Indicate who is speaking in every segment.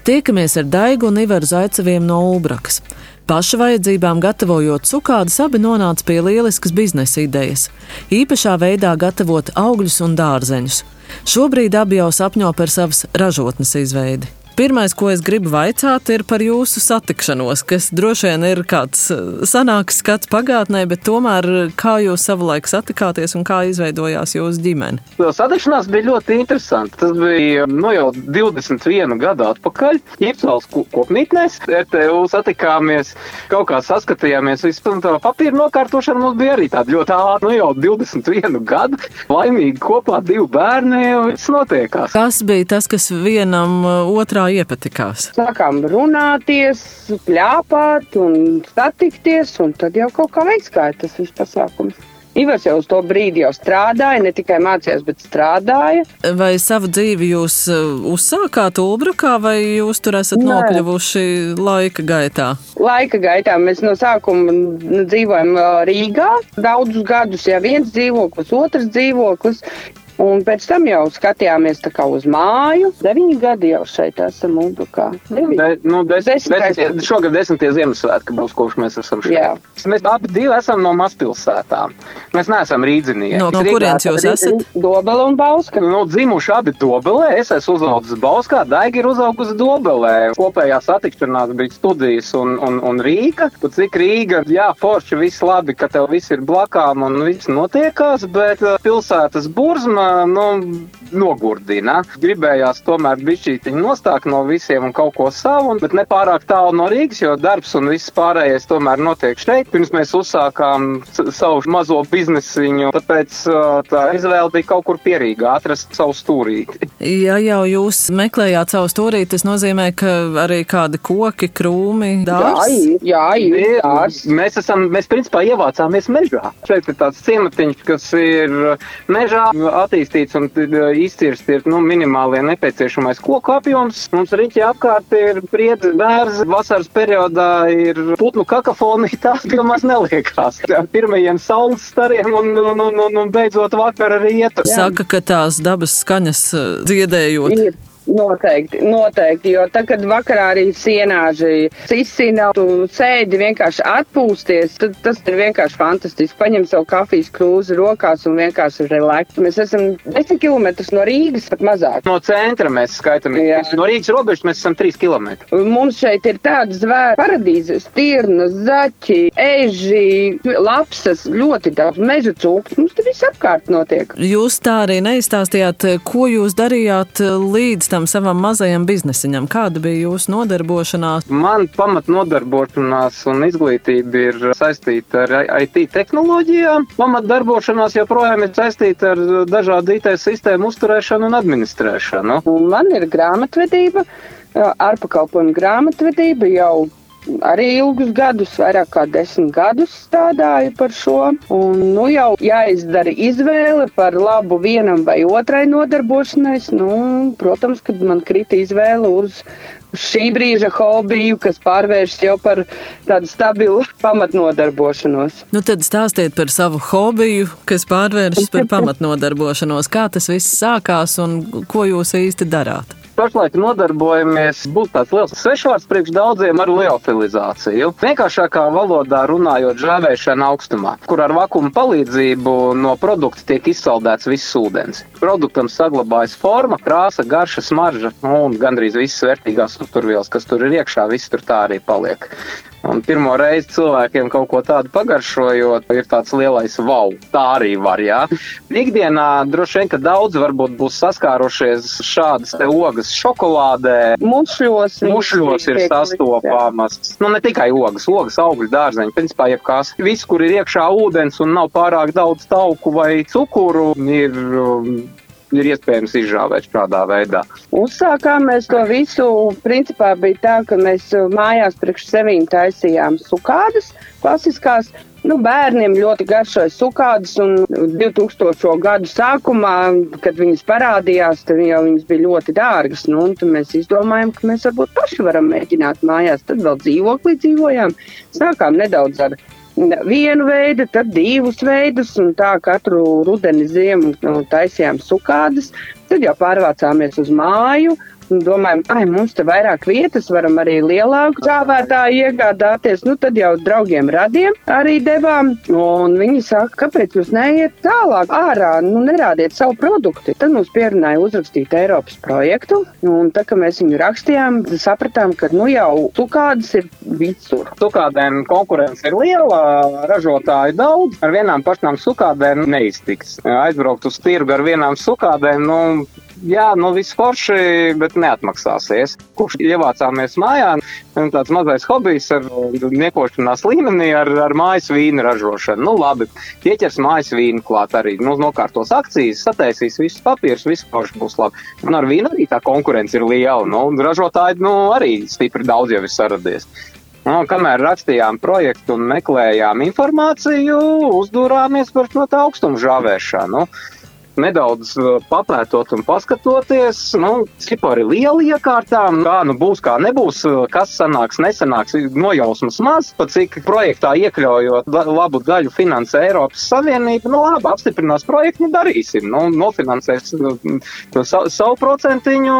Speaker 1: Tiekamies ar Daigu un Ivaru Zaiceviem no Ulbrakas. Paša vajadzībām gatavojot cukādes, abi nonāca pie lieliskas biznesa idejas. Īpašā veidā gatavot augļus un dārzeņus. Šobrīd abi jau sapņo par savas ražotnes izveidi. Pirmais, ko es gribu vaicāt, ir par jūsu satikšanos, kas droši vien ir kāds sanāks skats pagātnē, bet tomēr kā jūs savulaik satikāties un kā izveidojās jūsu ģimene?
Speaker 2: Satikšanās bija ļoti interesanti. Tas bija jau 21 gadu atpakaļ. Ķipsals kopmītnēs, RTU satikāmies, kaut kā saskatījāmies. Vispār papīra nokārtošana mums bija arī tāda ļoti ātra. Jau 21 gadu, laimīgi kopā 2 bērni, viss notiekās.
Speaker 1: Kas bija tas, kas vienam otrā iepatikās?
Speaker 3: Sākām runāties, pļāpāt un satikties, un tad jau kaut kā aizgāja tas viss pasākums. Ivars jau uz to brīdi jau strādāja, ne tikai mācījās, bet strādāja.
Speaker 1: Vai savu dzīvi jūs uzsākāt Ulbrakā, vai jūs tur esat nokļuvuši laika gaitā?
Speaker 3: Laika gaitā mēs no sākuma dzīvojam Rīgā. Daudzus gadus jau viens dzīvoklis, otrs dzīvoklis. Un pēc tam jau skatījāmies tā kā uz māju. 9 gadi jau šeit esam Ulbrukā.
Speaker 2: Šogad 10. Ziemassvētki būs, kopš mēs esam šeit.
Speaker 3: Jā.
Speaker 2: Mēs abi divi esam no mazpilsētām. Mēs neesam rīdzinieki.
Speaker 1: No kurienes jūs esat?
Speaker 3: Dobele un Bauska.
Speaker 2: Dzimuši abi Dobelē. Es esmu uzaugusi Bauskā, Daiga ir uzaugusi Dobelē. Kopējā satikšanās bija studijas un Rīga. Cik Rīga, forši, viss labi, ka tev viss ir blakām un viss notiekās, bet pilsētas burzma nogurdina. Gribējās tomēr bišķītiņu nostāk no visiem un kaut ko savu, bet ne pārāk tālu no Rīgas, jo darbs un viss pārējais tomēr notiek šeit. Pirms mēs uzsākām savu mazo biznesiņu, tāpēc tā izvēle bija kaut kur pierīgā, atrast savu stūrīti.
Speaker 1: Ja jau jūs meklējāt savu stūrīti, tas nozīmē, ka arī kādi koki, krūmi, dārs?
Speaker 3: Jā, dārs.
Speaker 2: Mēs principā ievācāmies mežā. Šeit ir tāds ciematiņš, kas ir mežā attīstīts un izcirst ir minimālie nepieciešamais koku apjoms. Mums riņķi apkārt ir priedzi, bērzi, vasaras periodā ir putnu kakafonija, tās maz neliekās. Pirmajiem saules stariem un beidzot vakar arī iet.
Speaker 1: Saka, ka tās dabas skaņas dziedējot.
Speaker 3: Noteikti, jo tad, kad vakarā arī sienāži izsina, tu sēdi vienkārši atpūsties, tad tas ir vienkārši fantastiski. Paņem savu kafijas krūzi rokās un vienkārši relakt. Mēs esam 10 kilometrus no Rīgas, pat mazāk.
Speaker 2: No centra mēs skaitamies. No Rīgas robežas mēs esam 3 kilometri.
Speaker 3: Mums šeit ir tāda zvēra paradīze, stirnas, zaķi, eži, lapsas, ļoti daudz meža cūkas. Mums te viss apkārt notiek.
Speaker 1: Jūs tā arī neizstāstījāt, ko jūs darījāt līdz tam savam mazajam biznesiņam. Kāda bija jūsu nodarbošanās?
Speaker 2: Man pamatnodarbošanās un izglītība ir saistīta ar IT tehnoloģijām. Pamatdarbošanās joprojām ir saistīta ar dažādu IT sistēmu uzturēšanu un administrēšanu.
Speaker 3: Man ir grāmatvedība, ārpakalpojumu grāmatvedība jau arī ilgus gadus, vairāk kā 10 gadus strādāju par šo. Un jau jāizdara izvēle par labu vienam vai otrai nodarbošanais. Protams, kad man krita izvēle uz šī brīža hobiju, kas pārvēršas jau par tādu stabilu pamatnodarbošanos.
Speaker 1: Tad stāstiet par savu hobiju, kas pārvēršas par pamatnodarbošanos. Kā tas viss sākās un ko jūs īsti darāt?
Speaker 2: Pašlaik nodarbojamies, būs tāds liels svešvārds priekš daudziem ar liofilizāciju. Vienkāršākā valodā runājot žāvēšana augstumā, kur ar vakuma palīdzību no produkta tiek izsaldēts viss ūdens. Produktam saglabājas forma, krāsa, garša, smarža un gandrīz visas vērtīgās uzturvielas, kas tur ir iekšā, viss tur tā arī paliek. Un pirmo reizi cilvēkiem kaut ko tādu pagaršojot, ir tāds lielais vau. Tā arī var, jā. Ikdienā droši vien, ka daudz varbūt būs saskārušies šādas te ogas šokolādē. Mušļos ir sastopamas. Ne tikai ogas, augļu, dārzeņi, principā jebkās. Viss, kur ir iekšā ūdens un nav pārāk daudz tauku vai cukuru, ir iespējams izžāvēt šādā veidā.
Speaker 3: Uzsākām mēs to visu, principā bija tā, ka mēs mājās priekš sevīm taisījām sukādes klasiskās. Bērniem ļoti garšoja sukādes un 2000. Gadu sākumā, kad viņas parādījās, tad jau viņas bija ļoti dārgas. Tad mēs izdomājām, ka mēs varbūt paši varam mēģināt mājās. Tad vēl dzīvoklī dzīvojām. Sākām nedaudz ar vienu veidu, tad 2 veidus, un tā katru rudeni ziemu taisījām sukādes. Tad jau pārvācāmies uz māju, domājam, mums te vairāk vietas, varam arī lielāku dāvētāju iegādāties. Tad jau draugiem radiem arī devām, un viņi saka, kāpēc jūs neiet tālāk ārā, nerādiet savu produktu. Tad mums pierunāja uzrakstīt Eiropas projektu, un tā, ka mēs viņu rakstījām, sapratām, ka jau cukādas ir visur.
Speaker 2: Cukādēm konkurence ir liela, ražotāji daudz, ar vienām pašnām cukādēm neiztiks. Aizbraukt uz tirgu ar vienām cukādēm, viss forši, bet neatmaksāsies. Kurš ievācāmies mājā, tāds mazais hobijs ar niekošanās līmenī ar mājas vīnu ražošanu. Labi, ieķers mājas vīnu klāt arī, nokārtos akcijas, sataisīs visus papīrus, viss forši būs labi. Un ar vīnu arī tā konkurence ir liela, ražotāji, arī stipri daudz jau ir saradies. Kamēr rakstījām projektu un meklējām informāciju, uzdūrāmies par tā augstumu žāvēšanu. Nedaudz papētot un paskatoties, cipari lieli iekārtām, kā būs, kā nebūs, kas sanāks, nesanāks, nojausmas maz, pa cik projektā iekļaujot labu daļu finansē Eiropas Savienība, labi, apstiprinās projektu, darīsim, nofinansēs savu procentiņu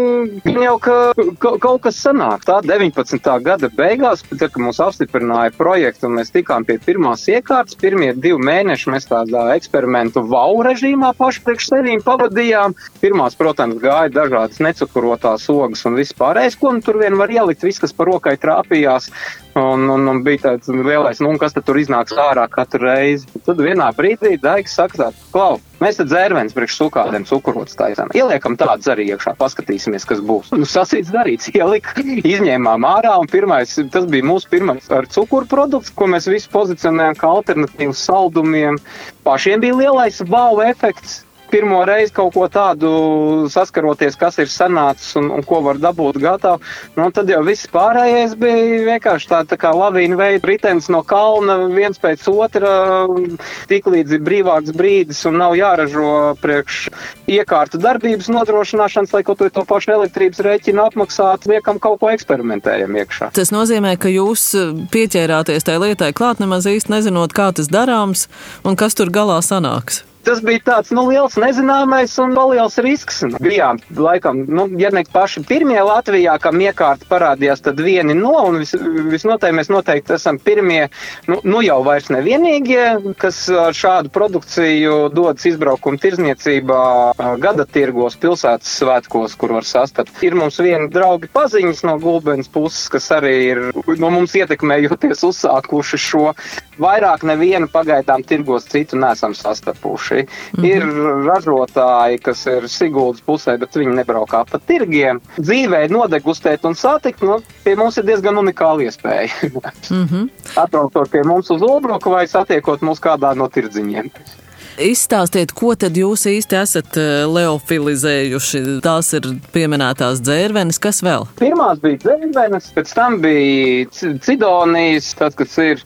Speaker 2: un jau kaut kas sanāk. Tā 19. gada beigās, kad mums apstiprināja projektu un mēs tikām pie pirmās iekārtas, pirmie 2 mēneši mēs tādā eksperimentu režīmā paši priekš sevīm pavadījām. Pirmās, protams, gāja dažādas necukurotās ogas un viss pārējais, ko tur vien var ielikt, viss, kas pa rokai trāpījās. Un bija tāds lielais, kas tad tur iznāks ārā katru reizi. Tad vienā brīdī Daigs saka, Klau, mēs te dzērvenes priekš cukādēm cukurotas taisām. Ieliekam tādas arī iekšā, paskatīsimies, kas būs. Sasīts darīts, ielika, izņēmām ārā un tas bija mūsu pirmais ar cukuru produkts, ko mēs visu pozicionējam kā alternatīvu saldumiem. Pašiem bija lielais wow efekts. Pirmo reizi kaut ko tādu saskaroties, kas ir sanācis un ko var dabūt gatavu. Tad jau viss pārējais bija vienkārši tā kā lavīna veida ritenis no kalna viens pēc otra, tik līdz ir brīvāks brīdis un nav jāražo priekš iekārtu darbības nodrošināšanas, lai kaut to pašu elektrības rēķinu apmaksātu, liekam kaut ko eksperimentējam iekšā.
Speaker 1: Tas nozīmē, ka jūs pieķērāties tai lietai klāt, nemaz īsti nezinot, kā tas darāms un kas tur galā sanāks.
Speaker 2: Tas bija tāds, liels nezināmais un liels risks. Bijām, laikam, ja ne paši pirmie Latvijā, kam iekārta parādījās, tad vieni un visnotaļ mēs noteikti esam pirmie, jau vairs nevienīgie, kas ar šādu produkciju dodas izbraukumu tirzniecībā gada tirgos, pilsētas svētkos, kur var sastapt. Ir mums vieni draugi paziņas no Gulbenes puses, kas arī ir no mums ietekmējoties uzsākuši šo. Vairāk nevienu pagaidām tirgos citu nesam sastapuši. Ir ražotāji, kas ir Siguldas pusē, bet viņi nebraukā pa tirgiem. Dzīvē nodegustēt un satikt, pie mums ir diezgan unikāla iespēja. Atbraucot pie mums uz Ulbruku vai satiekot mūs kādā no tirdziņiem.
Speaker 1: Izstāstiet, ko tad jūs īsti esat leofilizējuši? Tās ir pieminētās dzērvenes, kas vēl?
Speaker 2: Pirmās bija dzērvenes, pēc tam bija cidonijas, tad, kad ir,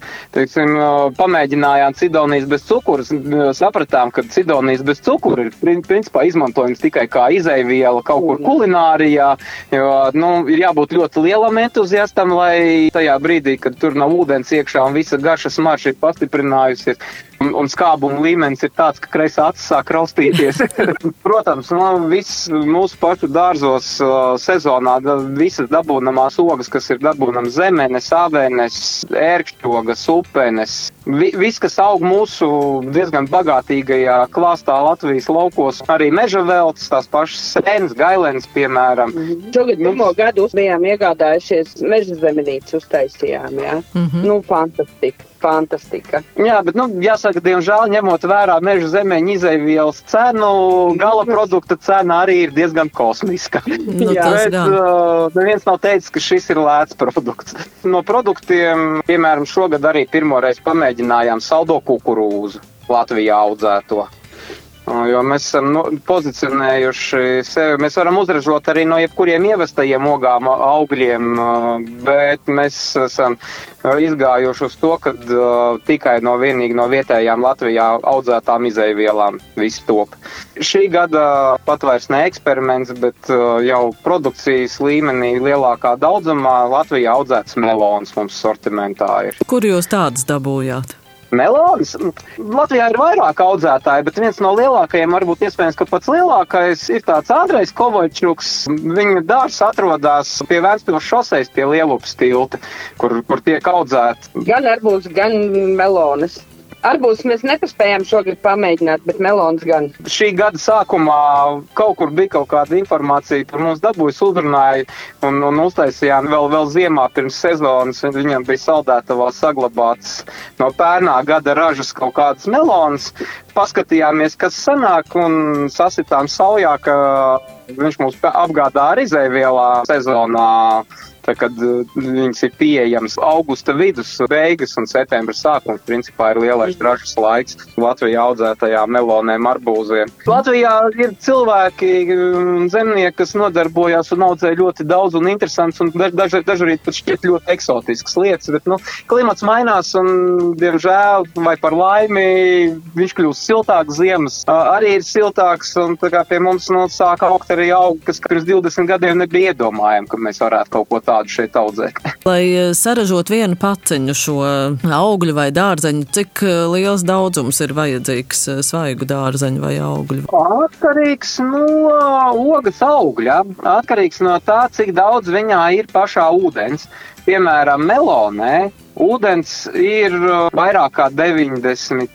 Speaker 2: pamēģinājām cidonijas bez cukura, sapratām, ka cidonijas bez cukura ir principā izmantojums tikai kā izeiviela kaut kur kulinārijā, jo, ir jābūt ļoti lielam entuziastam, lai tajā brīdī, kad tur nav ūdens iekšā un visa garša smarža ir pastiprinājusies, un skābuma līmenis ir tāds, ka kreisā acis sāk raustīties. Protams, viss mūsu pašu dārzos sezonā, visas dabūnamās ogas, kas ir dabūnams zemenes, avenes, ērkšķogas, upenes, viss, kas aug mūsu diezgan bagātīgajā klāstā Latvijas laukos, arī meža veltes, tās pašas sēnes, gailenes, piemēram.
Speaker 3: Šogad pirmo gadu bijām iegādājušies meža zemenītes uztaisījām, jā? Fantastika.
Speaker 2: Jā, bet, jāsaka, diemžēl, ņemot vērā meža zemeņu izeivielas cenu, gala produkta cena arī ir diezgan kosmiska. Bet neviens nav teicis, ka šis ir lēts produkts. No produktiem, piemēram, šogad arī pirmoreiz pamēģinājām saldo kukurūzu Latvijā audzēto. Jo mēs esam pozicionējuši sevi, mēs varam uzražot arī no jebkuriem ievestajiem ogām augļiem, bet mēs esam izgājuši uz to, ka tikai vienīgi no vietējām Latvijā audzētām izeivielām viss top. Šī gada pat vairs ne eksperiments, bet jau produkcijas līmenī lielākā daudzumā Latvijā audzēts melons mums sortimentā ir.
Speaker 1: Kur jūs tādas dabūjāt?
Speaker 2: Melonas. Latvijā ir vairāk audzētāji, bet viens no lielākajiem, varbūt iespējams, ka pats lielākais ir tāds Andrejs Kovaļčuks. Viņa dārs atrodas pie Ventspils šosejas, pie Lielupas tilta, kur tiek audzēti.
Speaker 3: Gan arbūs, gan melonas. Arbūs mēs nepaspējām šogad pamēģināt, bet melonas gan.
Speaker 2: Šī gada sākumā kaut kur bija kaut kāda informācija par mums dabūjas, uzrunāja un uztaisījām vēl ziemā pirms sezonas. Viņam bija saldētavā saglabāts no pērnā gada ražas kaut kādas melonas. Paskatījāmies, kas sanāk, un sasitām saujā, ka viņš mums apgādā ar izēvielā sezonā. Tā, kad viņas ir pieejams augusta vidus, beigas un septembra sākums, principā ir lielais ražas laiks Latvijā audzētajām melonēm, arbūziem. Latvijā ir cilvēki, zemnieki, kas nodarbojās un audzē ļoti daudz un interesants un dažreiz pat šķiet ļoti eksotiskas lietas, bet, klimats mainās un, diemžēl, vai par laimi, viņš kļūst siltāks, ziemas arī ir siltāks, un tā kā pie mums sāk augt arī augi, kas pirms 20 gadiem nebija iedomājami, ka mēs varētu kaut ko tādu šeit audzēt.
Speaker 1: Lai saražot vienu paciņu šo augļu vai dārzeņu, cik liels daudzums ir vajadzīgs svaigu dārzeņu vai augļu?
Speaker 2: Atkarīgs no ogas augļa, atkarīgs no tā, cik daudz viņā ir pašā ūdens. Piemēram, melonē ūdens ir vairāk kā 93%.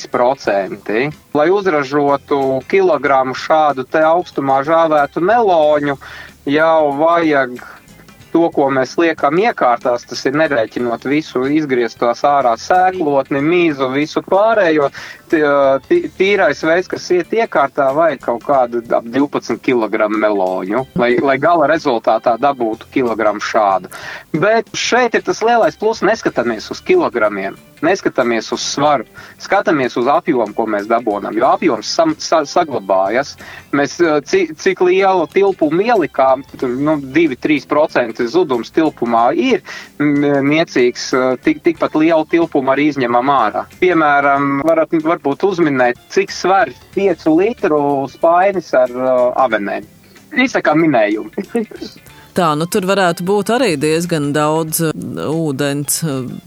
Speaker 2: Lai uzražotu kilogramu šādu te augstumā žāvētu meloņu, jau vajag to, ko mēs liekam iekārtās, tas ir nerēķinot visu izgrieztos ārā sēklotni, mīzu, visu pārējo. Tīrais veids, kas iet iekārtā, vajag kaut kādu 12 kg meloņu, lai gala rezultātā dabūtu kilogramu šādu. Bet šeit ir tas lielais plus, neskatāmies uz kilogramiem, neskatāmies uz svaru, skatāmies uz apjomu, ko mēs dabonam, jo apjoms saglabājas. Mēs cik lielu tilpumu ielikām, 2-3% zudums tilpumā ir niecīgs, tikpat lielu tilpumu arī izņemam ārā. Piemēram, varbūt uzminēt, cik sver 5 litru spainis ar avenēm. Izsakām minējumu.
Speaker 1: Tā, tur varētu būt arī diezgan daudz ūdens,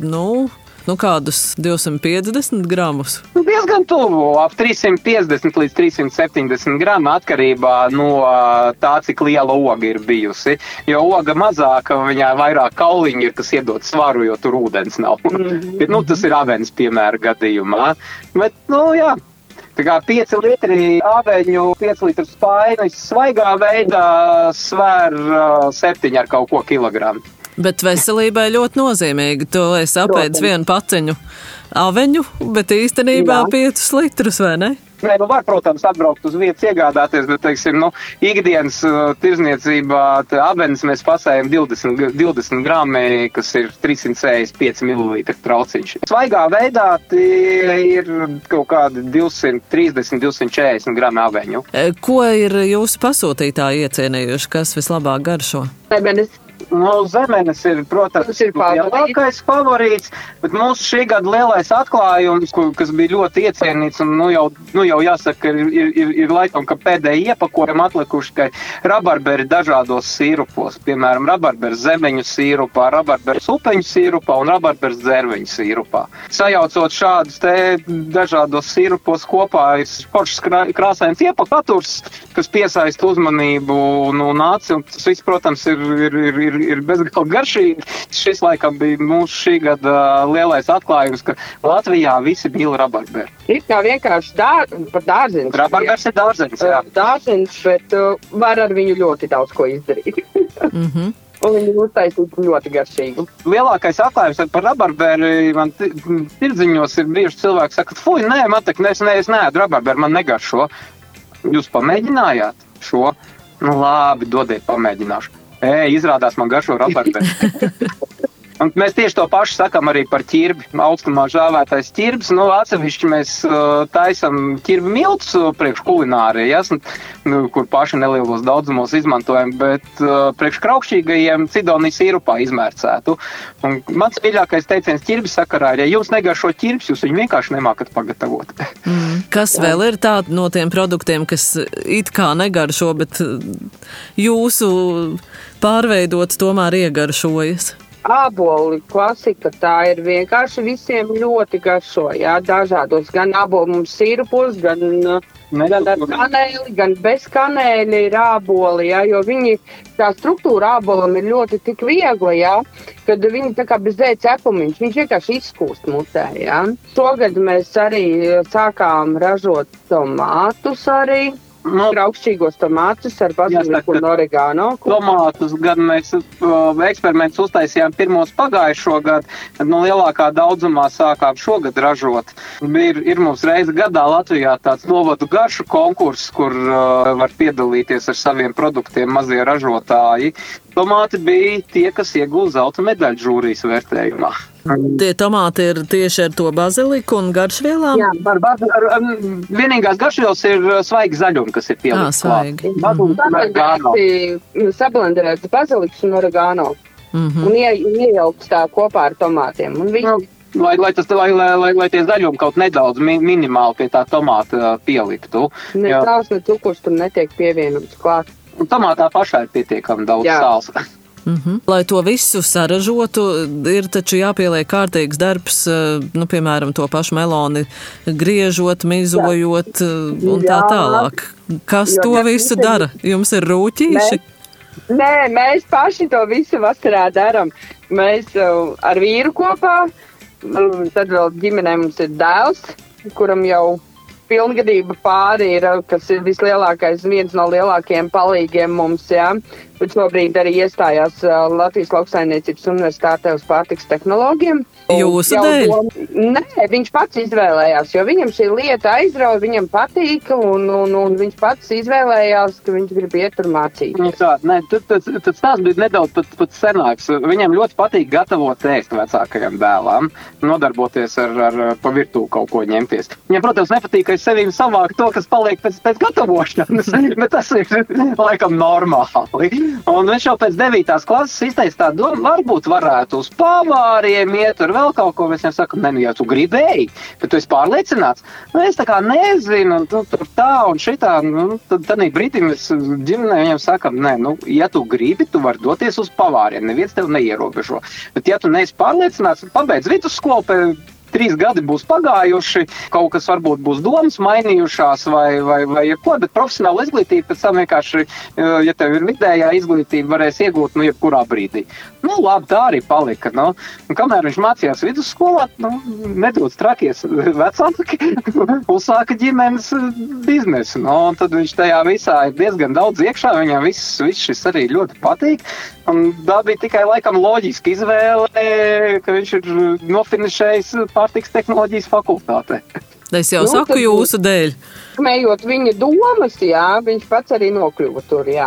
Speaker 1: kādus 250 gramus.
Speaker 2: Diezgan tuvu, ap 350 līdz 370 gramu atkarībā no tā, cik liela oga ir bijusi. Jo oga mazāka, viņā vairāk kauliņi ir, kas iedod svaru, jo tur ūdens nav. Bet, tas ir avenes piemēra gadījumā. Bet, jā. Tā kā 5 litri aveņu, 5 litru spainis svaigā veidā svēr 7 ar kaut ko kilogramu.
Speaker 1: Bet veselībai ļoti nozīmīgi. Tu esi apēdis vienu paciņu aveņu, bet īstenībā 5 litrus, vai ne?
Speaker 2: Nē, var, protams, atbraukt uz vietas iegādāties, bet, ikdienas tirzniecībā avenes mēs pasējam 20 grami, kas ir 365 ml trauciņš. Svaigā veidā ir kaut kādi 230-240 grami aveņu.
Speaker 1: Ko ir jūsu pasūtītāji iecienījuši, kas vislabāk garšo?
Speaker 2: Zemenes ir, protams, lielākais favorīts, bet mūsu šī gada lielais atklājums, kas bija ļoti iecienīts, un jau jāsaka, ir laikam, ka pēdējie iepakojumi atlikuši, ka rabarberi dažādos sīrupos, piemēram, rabarberi zemeņu sīrupā, rabarberi supeņu sīrupā un rabarberi dzērveņu sīrupā. Sajaucot šādus te dažādos sīrupos kopā, ir foršs krāsains iepakaturs, kas piesaista uzmanību un aci, un tas viss, protams, ir bezgalīgi garšīgi. Šis laikam bija mūsu šī gada lielais atklājums, ka Latvijā visi mīl rabarberi.
Speaker 3: Ir kā vienkārši par dārzeņus.
Speaker 2: Rabarbers ir dārzeņus, jā.
Speaker 3: Dārzeņus, bet var ar viņu ļoti daudz ko izdarīt. Un viņi uztaisīt ļoti garšīgi.
Speaker 2: Lielākais atklājums par rabarberi man tirdziņos ir bijuši cilvēki, saka, fuj, nē, man tak, es neēdu rabarberi, man negaršo. Jūs pamēģinājāt šo? Labi, dodiet, pamēģināšu. Izrādās man garšo rabarberi. Un mēs tieši to pašu sakam arī par ķirbi. Augstumā žāvētais ķirbis. Atsevišķi mēs taisam ķirbi miltus priekš kulinārijas, kur paši nelielos daudzumos izmantojam, bet priekš kraukšķīgajiem cidonijas sīrupā izmērcētu. Un mans mīļākais teiciens ķirbis sakarā ir, ja jums negaršo ķirbis, jūs viņu vienkārši nemākat pagatavot.
Speaker 1: Kas vēl ir tādi no tiem produktiem, kas it kā negaršo, bet jūsu pārveidots tomēr iegaršojas?
Speaker 3: āboli klasika, tā ir vienkārši visiem ļoti garšo, jā, dažādos, gan ābolu mums sīrupos, gan ar kanēli, gan bez kanēļa ir āboli, jā, jo tā struktūra ābolam ir ļoti tik viegla, jā, kad viņi tā kā bez dēļ cepumiņš, viņš vienkārši izskūst mutē, jā. Šogad mēs arī sākām ražot tomātus arī. Augšķīgos tomātus ar baziliku un oregano.
Speaker 2: Tomātus gan mēs eksperimentus uztaisījām pirmos pagājušo gadu, tad lielākā daudzumā sākām šogad ražot. Ir mums reizi gadā Latvijā tāds novadu garšu konkurss, kur var piedalīties ar saviem produktiem mazie ražotāji. Tomāti bija tie, kas iegūst zelta medaļu žūrijas vērtējumā.
Speaker 1: Tie tomāti ir tieši ar to baziliku un garšvielām?
Speaker 2: Jā, vienīgās garšvielas ir svaigi zaļumi, kas ir pielikts klāt.
Speaker 3: Sablenderēts baziliks un oregano. Un iejaukts tā kopā ar tomātiem. Un
Speaker 2: lai tie zaļumi kaut nedaudz minimāli pie tā tomāta pieliktu.
Speaker 3: Ne sāls, ne cukurs tur netiek pievienots klāt.
Speaker 2: Tomātā pašā ir pietiekami daudz sāls.
Speaker 1: Lai to visu saražotu, ir taču jāpieliek kārtīgs darbs, piemēram, to pašu meloni griežot, mizojot un tā tālāk. Kas to visu dara? Jums ir rūķīši?
Speaker 3: Nē, mēs paši to visu vasarā daram. Mēs ar vīru kopā, tad vēl ģimenē mums ir dēls, kuram jau pilngadība pāri ir, kas ir viens no lielākajiem palīgiem mums, jā. Bet šobrīd arī iestājās Latvijas Lauksaimniecības universitātē uz pārtikas tehnoloģiem.
Speaker 1: Jūsu dēļ?
Speaker 3: Nē, viņš pats izvēlējās, jo viņam šī lieta aizrauja, viņam patīka, un viņš pats izvēlējās, ka viņš grib iet tur mācīties.
Speaker 2: Tad stāsts bija nedaudz pat senāks. Viņam ļoti patīk gatavot ēst vecākajam dēlām, nodarboties ar pa virtuvi kaut ko ņemties. Viņam, protams, nepatīk, ka es sevīm savāku to, kas paliek pēc gatavošanas, bet tas ir laikam normāli. Un viņš jau pēc 9. klases izteica tā domu, varbūt varētu uz pavāriem iet ar vēl kaut ko. Mēs viņam sakam, ja tu gribēji, bet tu esi pārliecināts. Es tā kā nezinu, tur tā un šitā. Tad brīdī mēs ģimenē viņam sakam, ja tu gribi, tu vari doties uz pavāriem. Neviens tev neierobežo. Bet ja tu neesi pārliecināts, pabeidz vidusskolu, 3 gadi būs pagājuši, kaut kas varbūt būs domas mainījušās vai ko, bet profesionāla izglītība pēc tam vienkārši, ja tev ir vidējā izglītība, varēs iegūt, jebkurā brīdī. Labi, tā arī palika. Un kamēr viņš mācījās vidusskolā, nedaudz trakies vecāki, uzsāka ģimenes biznesu. Un tad viņš tajā visā ir diezgan daudz iekšā, viņam viss šis arī ļoti patīk. Un tā bija tikai laikam loģiska izvēle, ka viņš ir nofinišējis pārtikas tehnoloģijas fakultātē.
Speaker 1: Es jau saku jūsu dēļ.
Speaker 3: Mējot viņa domas, jā, viņš pats arī nokļuva tur, jā.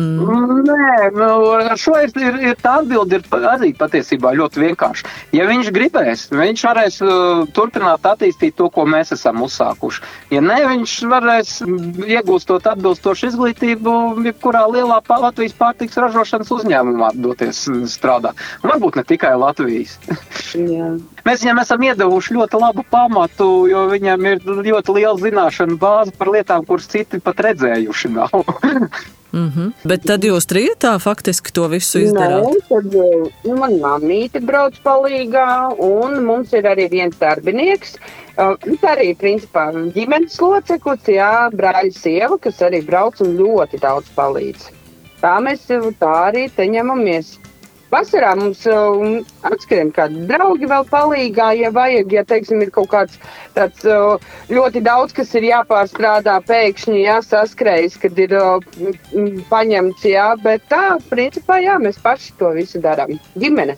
Speaker 2: Nē, ar šo ir tā atbilde ir arī patiesībā ļoti vienkārši. Ja viņš gribēs, viņš varēs turpināt attīstīt to, ko mēs esam uzsākuši. Ja ne, viņš varēs iegūstot atbilstošu izglītību, jebkurā lielā Latvijas pārtikas ražošanas uzņēmumā doties strādāt. Varbūt ne tikai Latvijas.
Speaker 3: Jā.
Speaker 2: Mēs viņam esam iedevuši ļoti labu pamatu, jo viņam ir ļoti liela zināšana bāze par lietām, kuras citi pat redzējuši nav.
Speaker 1: Bet tad jūs trijotā faktiski to visu izdarāt?
Speaker 3: Nē, tad man mamīte brauc palīgā, un mums ir arī viens darbinieks. Tā arī, principā, ģimenes loceklis, jā, brāļa sieva, kas arī brauc un ļoti daudz palīdz. Tā arī te ņemamies. Vasarā mums atskrien kādi draugi vēl palīgā, ja vajag, ja, teiksim, ir kaut kāds tāds ļoti daudz, kas ir jāpārstrādā pēkšņi, jā, saskrējis, kad ir paņemts, jā, bet tā, principā, jā, mēs paši to visu darām. Ģimene.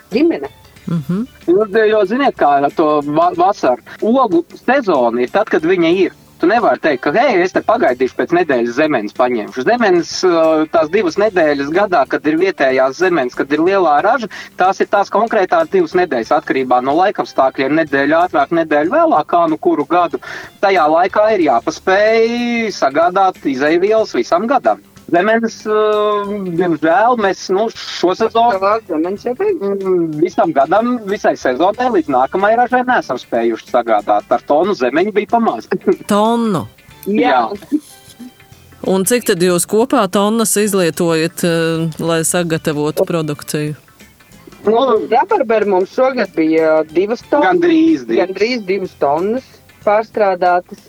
Speaker 2: Jo ziniet, kā ar to vasaru. Ogu sezona ir tad, kad viņa ir. Tu nevari teikt, ka, es te pagaidīšu pēc nedēļas zemenes paņemšu. Zemenes tās 2 nedēļas gadā, kad ir vietējās zemenes, kad ir lielā raža, tās ir tās konkrētās 2 nedēļas atkarībā no laikapstākļiem, nedēļa ātrāk, nedēļa vēlāk, kā kuru gadu. Tajā laikā ir jāpaspēj sagādāt izejvielas visam gadam. Zemenes, diemžēl, mēs šo sezonu visam gadam, visai sezonai līdz nākamajai ražai neesam spējuši sagādāt. Ar tonu zemeņu bija pamaz.
Speaker 1: Tonu?
Speaker 3: Jā.
Speaker 1: Un cik tad jūs kopā tonnas izlietojat, lai sagatavotu produkciju?
Speaker 3: Rabarberi mums šogad bija 2 tonnas. Gandrīz 2 tonnas pārstrādātas.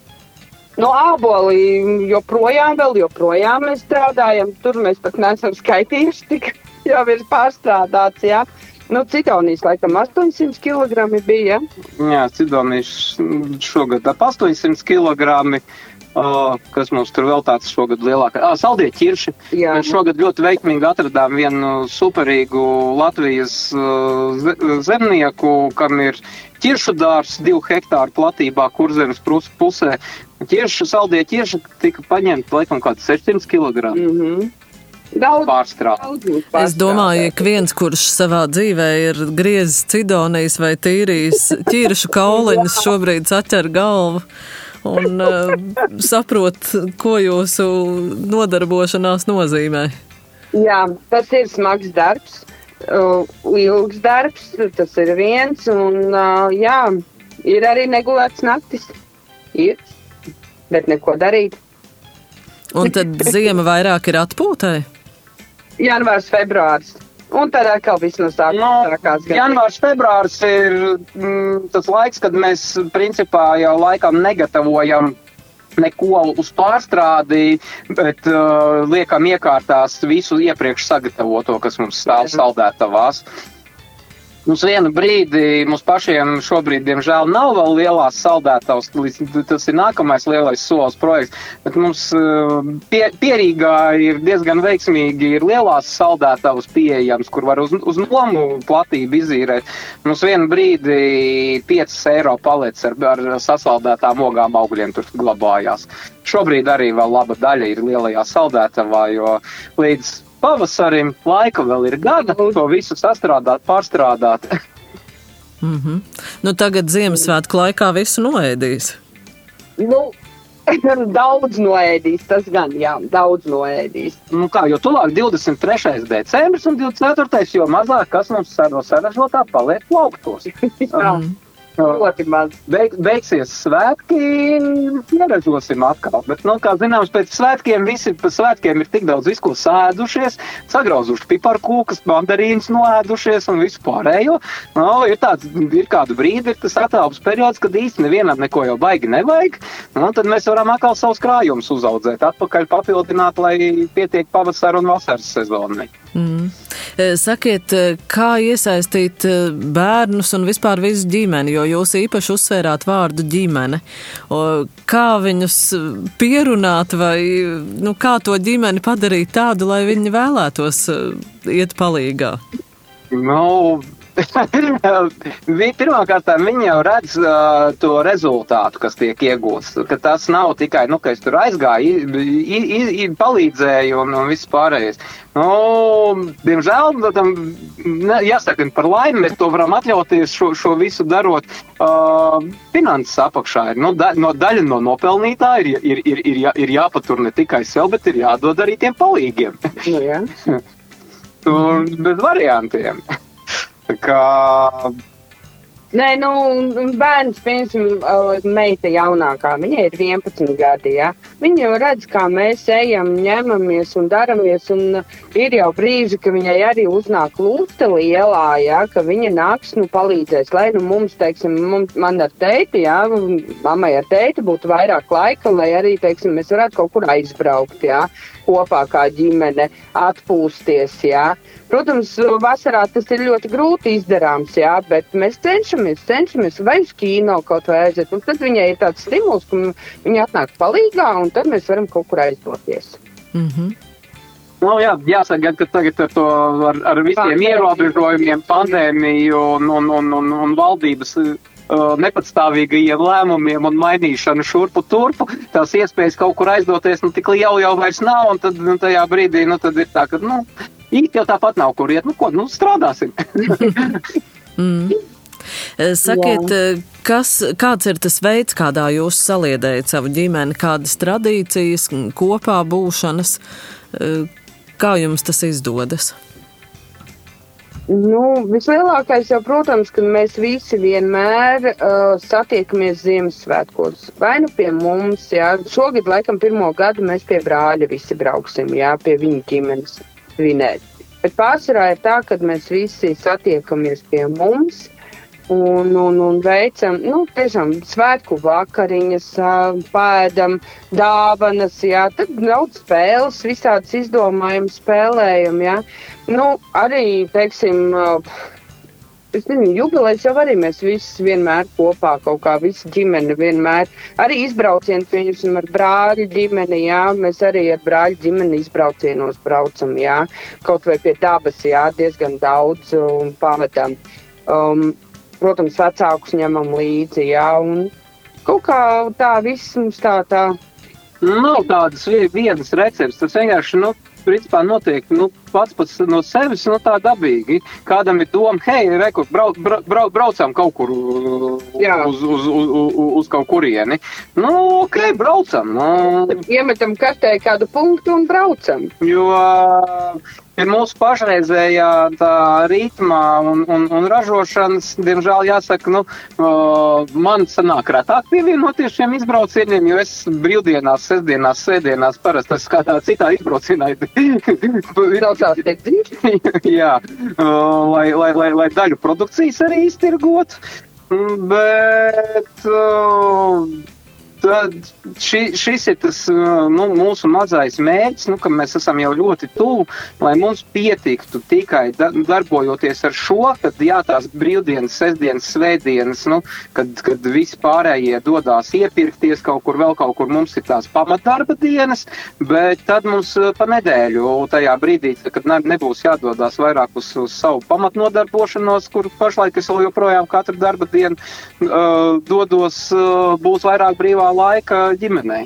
Speaker 3: Āboli joprojām mēs strādājam. Tur mēs pat neesam skaitījuši, tik jau ir pārstrādāts, jā. Cidonijas laikam 800 kg bija.
Speaker 2: Jā, cidonijas šogad ap 800 kg. Kas mums tur vēl tāds šogad lielākā. Saldie ķirši. Jā. Mēs šogad ļoti veikmīgi atradām vienu superīgu Latvijas zemnieku, kam ir ķiršu dārs 2 hektāru platībā Kurzemes pusē. Saldie ķirši tika paņemti laikam kāds 600 kg.
Speaker 3: Daudz
Speaker 2: pārstrādāt.
Speaker 1: Es domāju, ka viens, kurš savā dzīvē ir griezis cidonijas vai tīrījis ķiršu kauliņus, šobrīd saķer galvu un saprot, ko jūsu nodarbošanās nozīmē.
Speaker 3: Jā, tas ir smags darbs, ilgs darbs, tas ir viens, un jā, ir arī negulēts naktis. Ir, bet neko darīt.
Speaker 1: Un tad ziema vairāk ir atpūtai?
Speaker 3: Janvārs, februārs. Un tad atkal viss no sākās.
Speaker 2: Janvārs, februārs ir tas laiks, kad mēs principā jau laikam negatavojam neko uz pārstrādi, bet liekam iekārtās visu iepriekš sagatavoto, kas mums stāv saldētavās. Mums vienu brīdi, mums pašiem šobrīd, diemžēl, nav vēl lielās saldētavas, tas ir nākamais lielais solis projekts, bet mums Pierīgā ir diezgan veiksmīgi, ir lielās saldētavas pieejams, kur var uz nomu platību izīrēt. Mums vienu brīdi 5 eiro palets ar sasaldētām ogām augļiem tur glabājās. Šobrīd arī vēl laba daļa ir lielajā saldētavā, jo līdz pavasarim laika vēl ir gada, to visu sastrādāt, pārstrādāt.
Speaker 1: Tagad Ziemassvētku laikā visu noēdīs.
Speaker 3: Daudz noēdīs, tas gan, jā, daudz noēdīs.
Speaker 2: Jo tuvāk 23. decembris un 24. jo mazāk, kas mums saražotā paliek plauktos.
Speaker 3: Ļoti maz.
Speaker 2: Beigsies svētki, neražosim atkal. Bet, kā zināms, pēc svētkiem ir tik daudz visko sēdušies, sagrauzuši piparkūkas, mandarīnas noēdušies un visu pārējo. Ir kādu brīdi, ir tas atālpas periods, kad īsti nevienam neko jau baigi nevajag. Tad mēs varam atkal savus krājumus uzaudzēt, atpakaļ papildināt, lai pietiek pavasara un vasaras sezonai.
Speaker 1: Sakiet, kā iesaistīt bērnus un vispār visu ģimeni, jo jūs īpaši uzsvērāt vārdu ģimene. Kā viņus pierunāt vai kā to ģimeni padarīt tādu, lai viņi vēlētos iet palīgā?
Speaker 2: Pirmkārt, viņi jau redz to rezultātu, kas tiek iegūts. Ka tas nav tikai, ka es tur aizgāju, palīdzēju un viss pārējais. Diemžēl, jāsaka, par laimi mēs to varam atļauties šo visu darot. Finanses apakšā ir. Daļa no nopelnītā ir jāpatur ne tikai sev, bet ir jādod arī tiem palīgiem. Bez variantiem.
Speaker 3: Nē, bērns, piemēram, meita jaunākā, viņai ir 11 gadi, jā. Viņa jau redz, kā mēs ejam, ņemamies un daramies, un ir jau brīži, ka viņai arī uznāk lūsta lielā, jā, ka viņa nāks, palīdzēs, lai mums, teiksim, man ar teiti, jā, mammai ar teiti būtu vairāk laika, lai arī, teiksim, mēs varētu kaut kur aizbraukt, jā, kopā kā ģimene, atpūsties, jā. Protams, vasarā tas ir ļoti grūti izdarāms, jā, bet mēs cenšamies vai uz kino kaut vai aiziet, un tad viņai ir tāds stimuls, ka viņa atnāk palīgā, un tad mēs varam kaut kur aizdoties.
Speaker 2: Jāsaka, ka tagad ar visiem ierobežojumiem, pandēmiju un valdības nepatstāvīgajiem lēmumiem un mainīšanu šurpu turpu, tās iespējas kaut kur aizdoties, tik liela jau vairs nav, un tad tajā brīdī, tad ir tā, ka, īsti jau tāpat nav kur iet, strādāsim.
Speaker 1: Sakiet, kāds ir tas veids, kādā jūs saliedējat savu ģimeni, kādas tradīcijas, kopā būšanas, kā jums tas izdodas?
Speaker 3: Vislielākais jau, protams, ka mēs visi vienmēr satiekamies Ziemassvētkos. Vai pie mums, jā. Šogad, laikam, 1. gadu mēs pie brāļa visi brauksim, jā, pie viņa ģimenes svinēt. Bet pārsvarā ir tā, ka mēs visi satiekamies pie mums un veicam, tiešām svētku vakariņas, pēdam dāvanas, jā, tad daudz spēles, visādas izdomājumus spēlējam, jā. Arī, teiksim, es nezinu, jubilejas jau arī mēs visi vienmēr kopā, kaut kā visa ģimene vienmēr. Arī izbraucieni, pieņemsim, ar brāļu ģimeni, jā, mēs arī ar brāļu ģimeni izbraucienos braucam, jā. Kaut vai pie dabas, jā, diezgan daudz un pavadam. Protams, vecākus ņemam līdzi, jā, un kaut kā tā viss mums tā.
Speaker 2: Nav tādas vienas receptes, tas vienkārši, principā notiek, pats no sevis, tā dabīgi. Kādam ir doma, hei, rekur, braucam kaut kur uz kaut kurieni. Ok, braucam.
Speaker 3: Iemetam kartē kādu punktu un braucam.
Speaker 2: Jo ir mūsu pašreizējā tā ritmā un ražošanas, diemžēl jāsaka, man sanāk rētāk pievienoties šiem izbraucieniem, jo es brīvdienās, sestdienās, svētdienās parasti es kādā citā izbraucienā jā, lai daļu produkcijas arī iztirgot, bet šis ir tas mūsu mazais mērķis, ka mēs esam jau ļoti tuvu, lai mums pietiktu tikai darbojoties ar šo, kad tās brīvdienas, sestdienas, svētdienas, kad visi pārējie dodās iepirkties kaut kur mums ir tās pamatdarba dienas, bet tad mums pa nedēļu tajā brīdī, kad nebūs jādodās vairāk uz savu pamatnodarbošanos, kur pašlaik es vēl joprojām katru darba dienu dodos, būs vairāk brīvā laika ģimenei.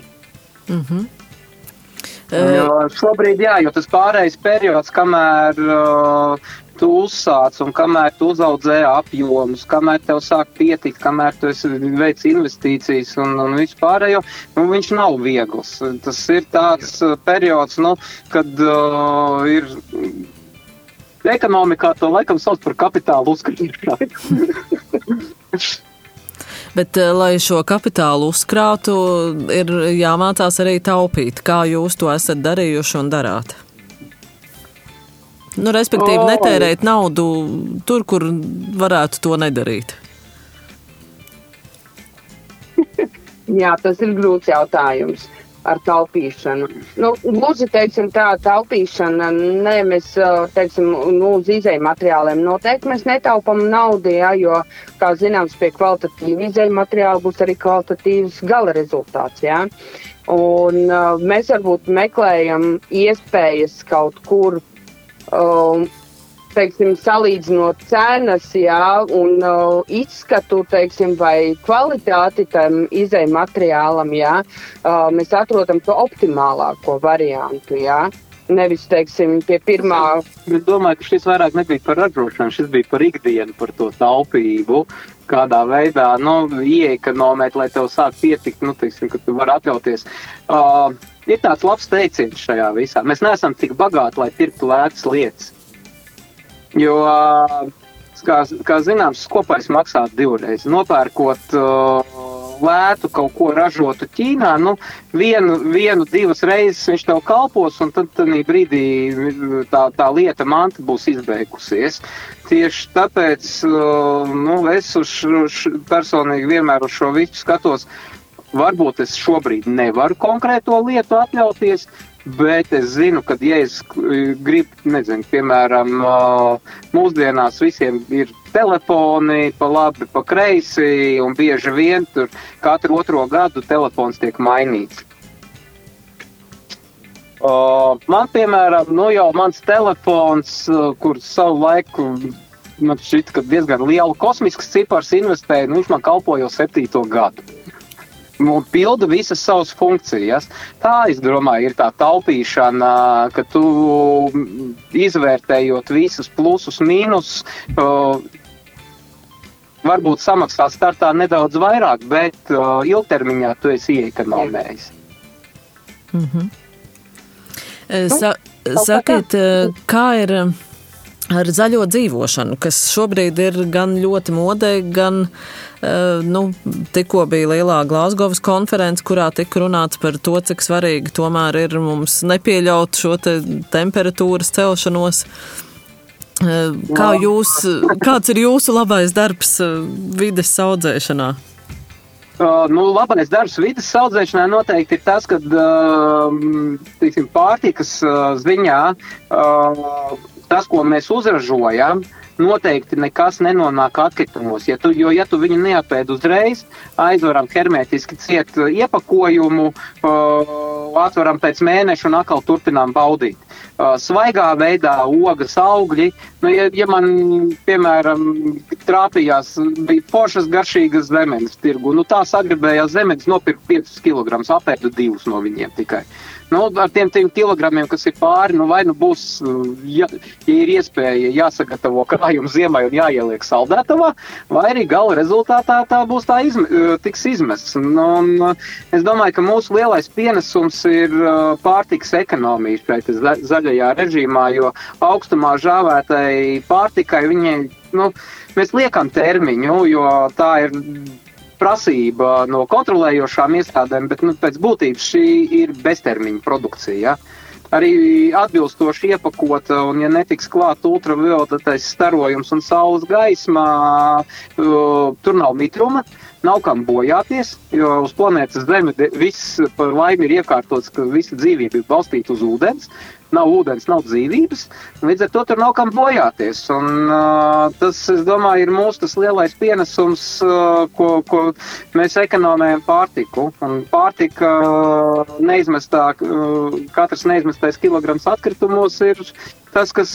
Speaker 2: Jo šobrīd, jo tas pārējais periods, kamēr tu uzsāc un kamēr tu uzaudzē apjomus, kamēr tev sāk pietikt, kamēr tu veic investīcijas un visu pārējo, viņš nav viegls. Tas ir tāds periods, kad ir ekonomikā to laikam sauc par kapitālu uzkrāšanu.
Speaker 1: Bet, lai šo kapitālu uzkrātu, ir jāmācās arī taupīt. Kā jūs to esat darījuši un darāt? Respektīvi, netērēt naudu tur, kur varētu to nedarīt.
Speaker 3: Jā, tas ir grūts jautājums ar taupīšanu. Gluži, teiksim, tā taupīšana, mēs, teiksim, uz izejmateriāliem noteikti mēs netaupam naudu, jo, kā zināms, pie kvalitatīva izejmateriāla būs arī kvalitatīvs gala rezultāts, Un mēs varbūt meklējam iespējas kaut kur, teiksim, salīdzinot cenas, un izskatu, teiksim, vai kvalitāti tam izejmateriālam, mēs atrodam to optimālāko variantu, Nevis, teiksim, pie pirmā.
Speaker 2: Es domāju, ka šis vairāk nebija par ražošanu, šis bija par ikdienu, par to taupību, kādā veidā, ieekonomēt, lai tev sāk pietikt, teiksim, ka tu vari atļauties. Ir tāds labs teiciens šajā visā. Mēs neesam tik bagāti, lai pirktu lētas lietas. Jo, kā zināms, skopais maksā divreiz. Nopērkot lētu kaut ko ražotu Ķīnā, vienu, divas reizes viņš tev kalpos, un tad brīdī tā lieta manta būs izbeigusies. Tieši tāpēc, es personīgi vienmēr uz šo visu skatos, varbūt es šobrīd nevaru konkrēto lietu atļauties, bet es zinu, ka, ja es gribu, piemēram, mūsdienās visiem ir telefoni pa labi, pa kreisi, un bieži vien tur katru otro gadu telefons tiek mainīts. Man, piemēram, jau mans telefons, kur savu laiku, man šķiet, ka diezgan lielu kosmisks cipars investēja, viņš man kalpo jau 7. gadu. Pilda visas savas funkcijas. Tā, es domāju, ir tā taupīšana, ka tu izvērtējot visus plusus, mīnusus, varbūt samaksā startā nedaudz vairāk, bet ilgtermiņā tu esi ieekonomējis.
Speaker 1: Sakiet, kā ir ar zaļo dzīvošanu, kas šobrīd ir gan ļoti modē, gan tikko bija lielā Glāzgovas konference, kurā tika runāts par to, cik svarīgi tomēr ir mums nepieļaut šo temperatūras celšanos. Kāds ir jūsu labais darbs vides audzēšanā?
Speaker 2: Labais darbs vides audzēšanā noteikti ir tas, ka pārtikas ziņā tas, ko mēs uzražojam, noteikti nekas nenonāk atkritumos. Ja tu viņu neapēd uzreiz, aizvaram hermētiski ciet iepakojumu, atveram pēc mēneša un atkal turpinām baudīt. Svaigā veidā ogas, augļi, ja man, piemēram, trāpījās, bija foršas garšīgas zemenes tirgu, tā sagribējās zemenes nopirkt 5 kg, apēdu 2 no viņiem tikai. Ar tiem 3 kilogramiem, kas ir pāri, vai būs, ja ir iespēja jāsagatavo krājums ziemai un jāieliek saldētavā, vai arī gala rezultātā tā būs tiks izmests. Es domāju, ka mūsu lielais pienesums ir pārtikas ekonomija šeit zaļajā režīmā, jo augstumā žāvētai pārtikai viņai, mēs liekam termiņu, jo tā ir prasība no kontrolējošām iestādēm, bet pēc būtības šī ir beztermiņa produkcija. Arī atbilstoši iepakota, un ja netiks klāt ultravioletais starojums un saules gaismā, tur nav mitruma, nav kam bojāties, jo uz planētas Zeme viss par laimi ir iekārtots, ka visa dzīvība ir balstīta uz ūdens. Nav ūdens, nav dzīvības, līdz ar to tur nav kam bojāties. Un tas, es domāju, ir mūsu tas lielais pienesums, ko mēs ekonomējam pārtiku. Un pārtika katrs neizmestais kilograms atkritumos ir tas, kas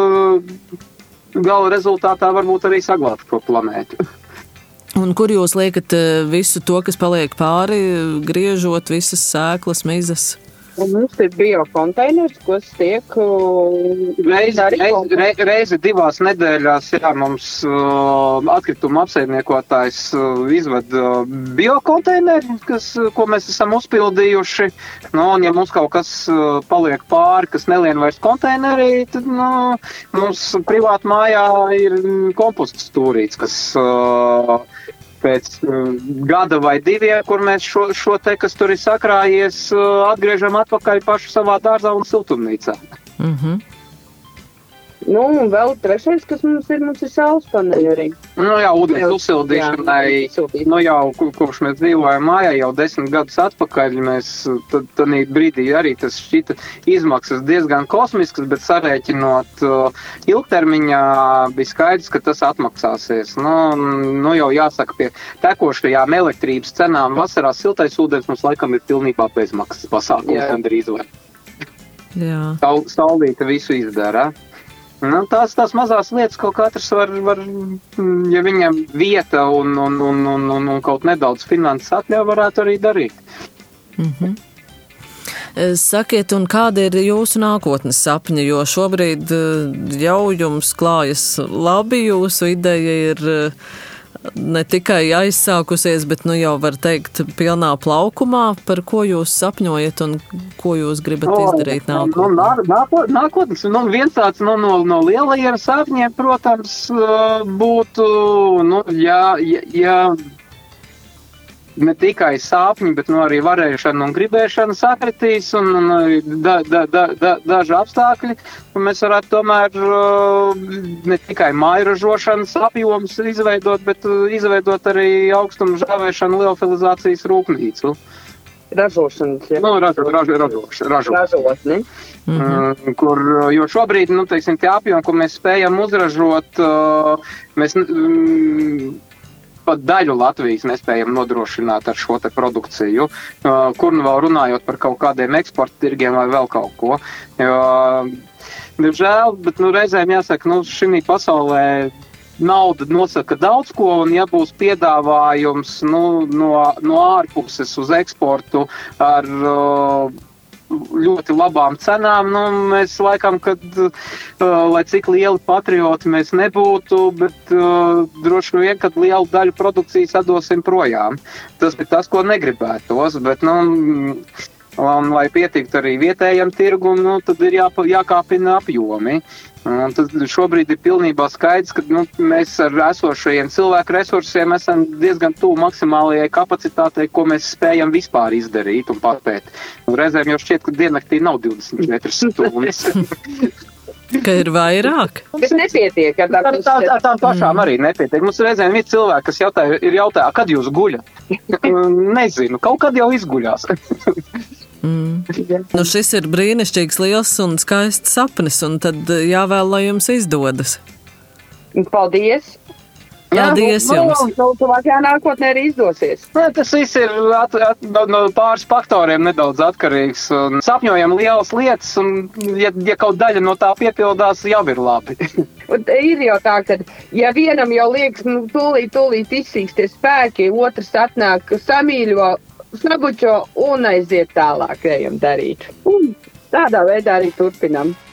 Speaker 2: gala rezultātā varbūt arī saglābt šo planētu.
Speaker 1: Un kur jūs liekat visu to, kas paliek pāri, griežot visas sēklas, mizas?
Speaker 3: Un mums ir biokonteiners, kas tiek
Speaker 2: reizi 2 nedēļās, mums atkrituma apsaimniekotājs izved biokonteineri, ko mēs esam uzpildījuši. Un ja mums kaut kas paliek pāri, kas nelien vairs konteinerī, tad mums privāti mājā ir komposta stūrīts, kas pēc gada vai 2, kur mēs šo te, kas tur ir sakrājies, atgriežam atpakaļ pašu savā dārzā un siltumnīcā.
Speaker 1: Mhm.
Speaker 3: Un vēl trešais, kas mums ir saules paneļi arī.
Speaker 2: Ūdens uzsildīšanai, jau kopš mēs dzīvojam mājā, jau 10 gadus atpakaļ, mēs tad brīdī arī tas šķita izmaksas diezgan kosmiskas, bet sarēķinot ilgtermiņā bija skaidrs, ka tas atmaksāsies. Jau jāsaka, pie tekošajām elektrības cenām vasarā siltais ūdens mums laikam ir pilnībā bezmaksas pasākums gandrīz vai.
Speaker 1: Jā.
Speaker 2: Saulīte visu izdara. Tās mazās lietas, ko katrs var, ja viņam vieta un kaut nedaudz finanses atļauj, varētu arī darīt.
Speaker 1: Mhm. Sakiet, un kāda ir jūsu nākotnes sapņi, jo šobrīd jau jums klājas labi, jūsu ideja ir ne tikai aizsākusies, bet jau var teikt pilnā plaukumā, par ko jūs sapņojat un ko jūs gribat izdarīt nākotnē?
Speaker 2: Nākotnes, viens tāds no lielajiem sapņiem, protams, būtu, ja ne tikai sāpņi, bet arī varēšana un gribēšana sakritīs un daži apstākļi. Un mēs varētu tomēr ne tikai mājražošanas apjomus izveidot, bet izveidot arī augstuma žāvēšanu liofilizācijas rūpnīcu.
Speaker 3: Ražošanas, ja?
Speaker 2: Ražotni. Jo šobrīd, tie apjomi, ko mēs spējam uzražot, mēs pat daļu Latvijas nespējam nodrošināt ar šo te produkciju, kur vēl runājot par kaut kādiem eksporta tirgiem vai vēl kaut ko. Diemžēl, bet reizēm jāsaka, šī pasaulē nauda nosaka daudz ko, un ja būs piedāvājums no ārpuses uz eksportu ar ļoti labām cenām, mēs laikam, kad, lai cik lieli patrioti mēs nebūtu, bet droši vien, kad lielu daļu produkcijas atdosim projām. Tas ir tas, ko negribētos, bet, lai pietiktu arī vietējam tirgum, tad ir jākāpina apjomi. Tad šobrīd ir pilnībā skaidrs, ka mēs ar esošajiem cilvēku resursiem esam diezgan tuvu maksimālajai kapacitātei, ko mēs spējam vispār izdarīt un patēt. Reizēm jau šķiet, ka diennaktī nav 24 stundas.
Speaker 1: Ka ir vairāk?
Speaker 3: Tas nepietiek.
Speaker 2: Ar tām pašām arī nepietiek. Mums reizēm ir cilvēki, kas jautā, kad jūs guļat? Nezinu, kaut kad jau izguļās.
Speaker 1: Nu, šis ir brīnišķīgs, liels un skaists sapnis, un tad jāvēl, lai jums izdodas.
Speaker 3: Paldies!
Speaker 1: Paldies jums!
Speaker 3: Tuvākajā nākotnē arī izdosies.
Speaker 2: Tas viss ir no pāris faktoriem nedaudz atkarīgs. Sapņojam lielas lietas, un ja kaut daļa no tā piepildās, jau ir labi.
Speaker 3: Un ir jau tā, ka ja vienam jau liekas, tūlīt izsīks tie spēki, otrs atnāk samīļo, snagučo un aiziet tālāk ejam darīt. Un tādā veidā arī turpinam.